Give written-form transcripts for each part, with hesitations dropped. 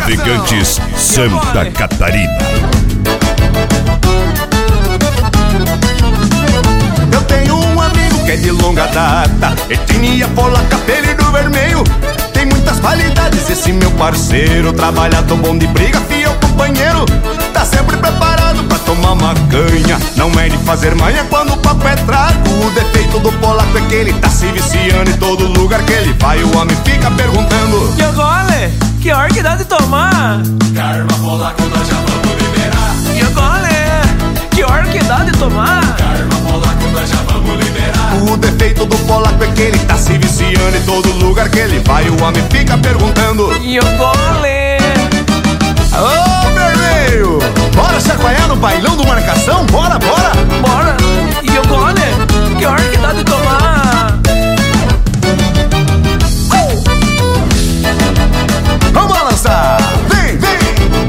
Navegantes Santa Catarina. Eu tenho um amigo que é de longa data, etnia polaca, apelido vermelho. Tem muitas qualidades esse meu parceiro, trabalha tão bom de briga, fiel companheiro. Tá sempre preparado pra tomar uma canha, não é de fazer manha quando o papo é trago. O defeito do polaco é que ele tá se viciando, em todo lugar que ele vai o homem fica perguntando: e agora, que hora que dá de tomar? Karma polaco, nós já vamos liberar. E agora, que hora que dá de tomar? Karma polaco, nós já vamos liberar. O defeito do polaco é que ele tá se viciando, em todo lugar que ele vai o homem fica perguntando: e agora? Ô, vermelho, bora chacoalhar no bailão do Marcação? Bora, bora! Bora! E agora? Que hora que dá de tomar? Vamos balançar! Vem, vem!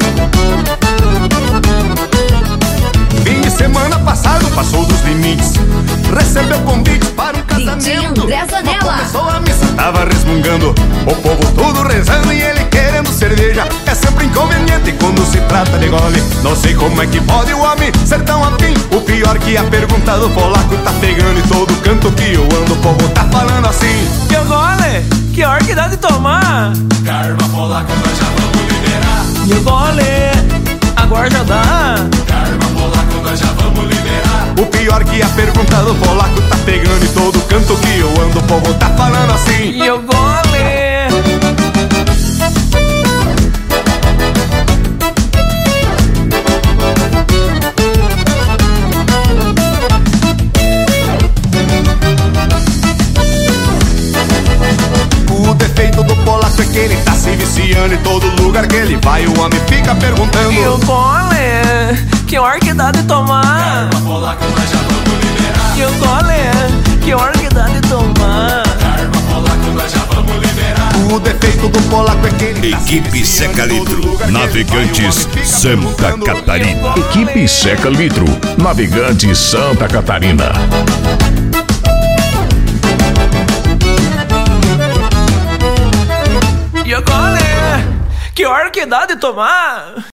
Fim de semana passado passou dos limites, recebeu convite para um casamento. André Zanella. Começou a missa, tava resmungando, o povo todo rezando e ele querendo cerveja. É sempre inconveniente quando se trata de gole. Não sei como é que pode o homem ser tão afim. O pior que a pergunta do polaco tá pegando em todo canto que eu ando, o povo tá falando assim: e agora? Que hora que dá de tomar? Karma polaco, nós já vamos liberar. E agora já dá? Karma polaco, nós já vamos liberar. O pior que a pergunta do polaco tá pegando em todo canto que eu ando, o povo tá falando assim: e agora? O defeito do polaco é que ele tá se viciando, em todo lugar que ele vai o homem fica perguntando: E agora? Que hora que dá de tomar? Karma polaco, nós já vamos liberar. E agora? Que hora que dá de tomar? Karma polaco, nós já vamos liberar. O defeito do polaco é que ele tá se Equipe viciando, Seca em todo Litro, lugar que ele vai, o Navegantes homem fica Santa perguntando: Catarina. Equipe Seca Litro, Navegantes Santa Catarina. E agora? Que hora que dá de tomar?